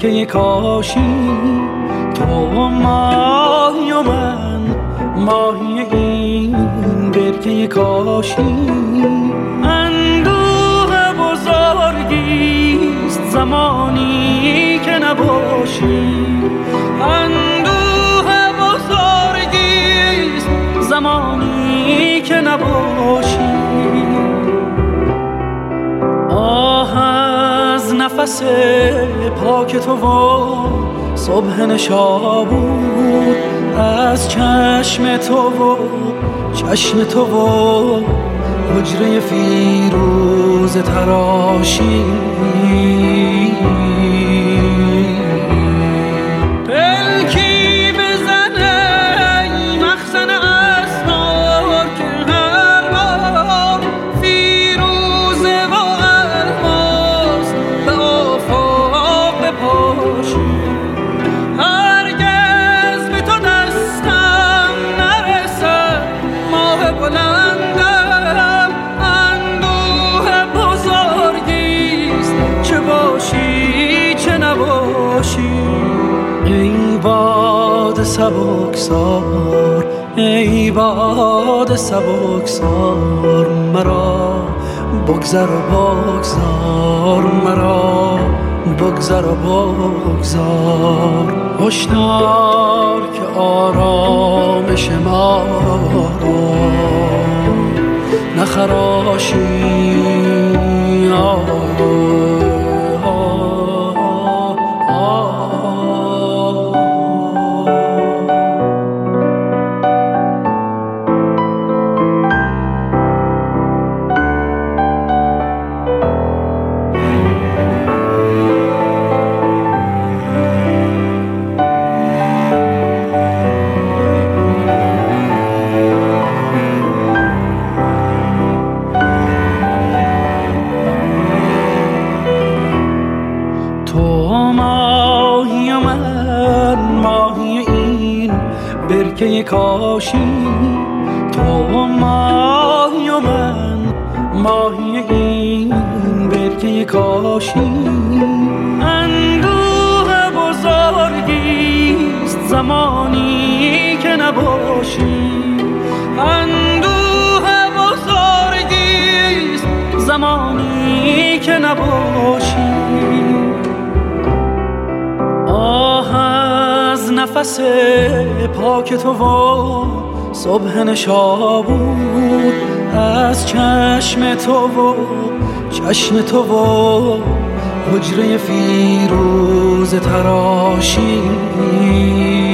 برکه کاشی، تو ماهی و من ماهی این برکه کاشی. اندوه بزرگیست زمانی که نباشی، اندوه بزرگیست زمانی که نباشی. آه از نفس پاک تو و صبح نشابور، از چشم تو و چشم تو و حجره فیروز تراشی. پلکی بزنه ای مخزن اسرار که هر بار فیروزه و الماس به آفاق بپاشی. هرگز به تو دستم نرسد ماه بلندم، اندوه بزرگیست چه باشی چه نباشی. ای باد سبکسار، ای باد سبکسار، مرا بگذر و بگذار، مرا بگذر و بگذار. هشدار که آرامش ما را نخراشی. برکه کاشی، تو ماهی و من ماهی این برکه کاشی. اندوه بزرگیست زمانی که نباشی، اندوه بزرگیست زمانی که نباشی. آه از نفس پاک تو و صبح نشابور، از چشم تو و چشم تو و حجره فیروز تراشی.